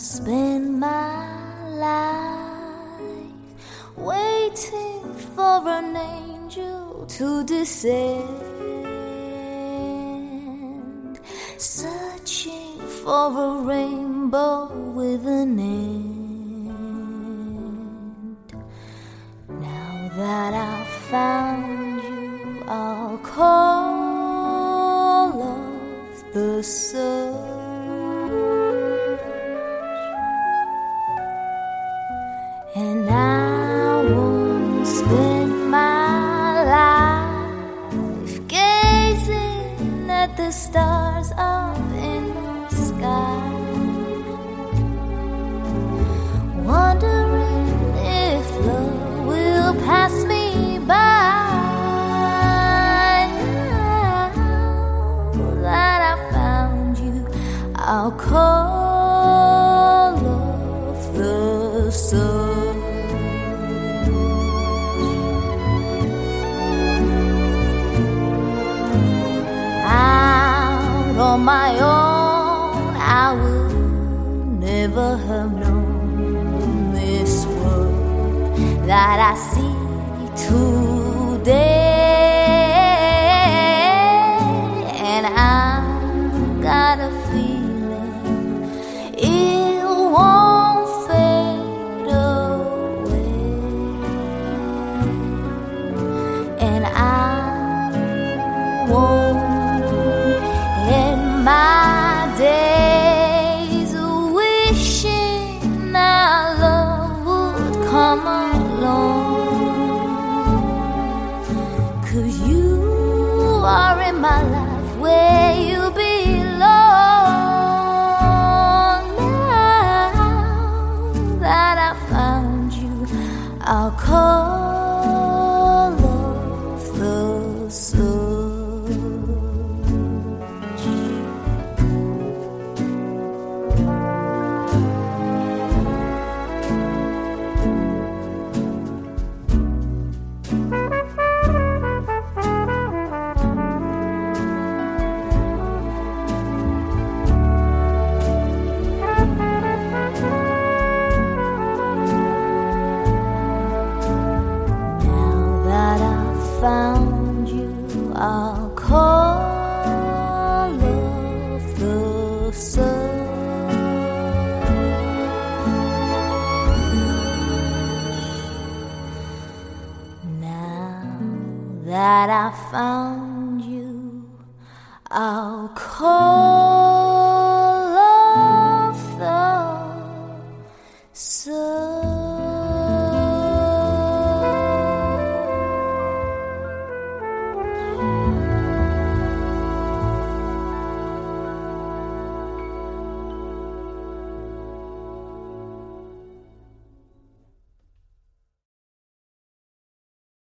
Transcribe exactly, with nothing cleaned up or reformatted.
spend my life waiting for an angel to descend, searching for a rainbow with an end. Now that I've found you, I'll call off the search, and I won't spend my life gazing at the stars up in the sky, wondering if love will pass me by. Now that I found you, I'll call off the search. On my own, I would never have known this world that I see today. And I got a feeling it won't fade away, and I won't my days wishing our love would come along, 'cause you are in my life where you belong. Now that I found you, I'll call off the search. Found you, I'll call off the search. Now that I found you, I'll call off the search.